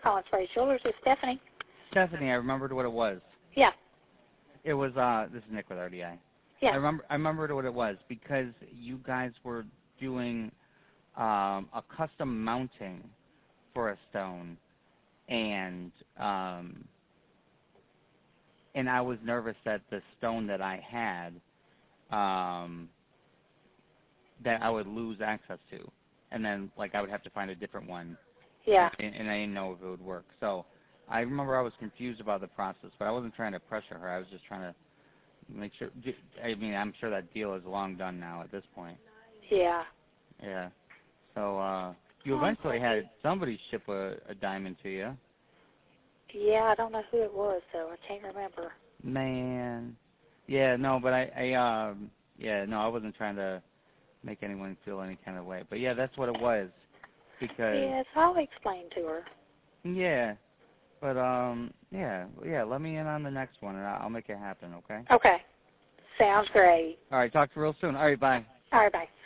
Collins Praise Jewelers. It's Stephanie. Stephanie, I remembered what it was. Yeah. It was, this is Nick with RDI. Yeah. I remembered what it was because you guys were doing a custom mounting for a stone, and I was nervous that the stone that I had that I would lose access to, and then I would have to find a different one. Yeah. And I didn't know if it would work. So I remember I was confused about the process, but I wasn't trying to pressure her. I was just trying to make sure. I mean, I'm sure that deal is long done now at this point. Yeah. Yeah. So you eventually had somebody ship a diamond to you. Yeah, I don't know who it was, though. I can't remember. Man. Yeah, no, but I wasn't trying to make anyone feel any kind of way. But yeah, that's what it was. Because yes, I'll explain to her. Yeah. But let me in on the next one, and I'll make it happen, okay? Okay. Sounds great. All right, talk to you real soon. All right, bye. All right, bye.